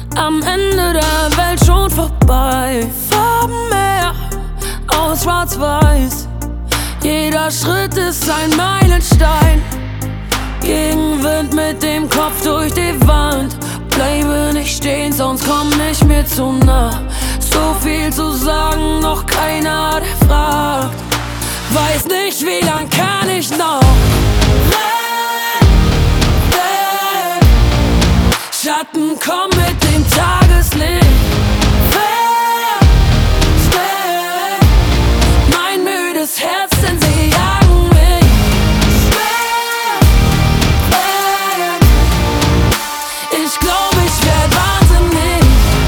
am Ende der Welt schon vorbei. Farbenmeer aus Schwarz-Weiß, jeder Schritt ist ein Meilenstein. Gegenwind mit dem Kopf durch die Wand, bleibe nicht stehen, sonst komm nicht mir zu nah. So viel zu sagen, noch keiner, der fragt. Weiß nicht, wie lang kann ich noch rennen. Schatten kommen mit dem Tageslicht. Versteck mein müdes Herz, denn sie jagen mich. Schwer, ich glaub, ich werd wahnsinnig.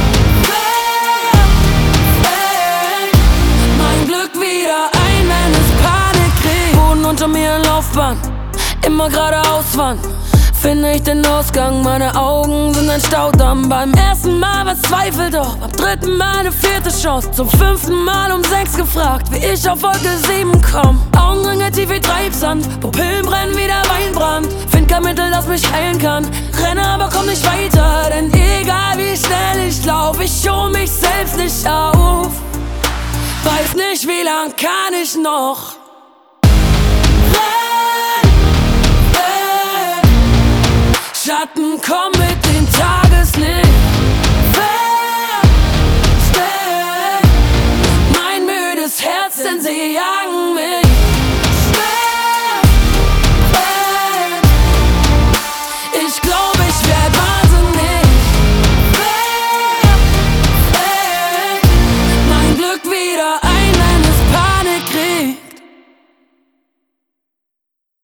Versteck mein Glück wieder ein, wenn es Panik kriegt. Boden unter mir in Laufbahn, immer geradeaus fahren. Finde ich den Ausgang, meine Augen sind ein Staudamm. Beim ersten Mal war's Zweifel, doch beim dritten Mal eine vierte Chance. Zum 5. Mal um 6 gefragt, wie ich auf Wolke 7 komm. Augenringe tief wie Treibsand, Pupillen brennen wie der Weinbrand. Find kein Mittel, das mich heilen kann, renne aber komm nicht weiter. Denn egal wie schnell ich lauf, ich hol mich selbst nicht auf. Weiß nicht, wie lang kann ich noch Schatten kommen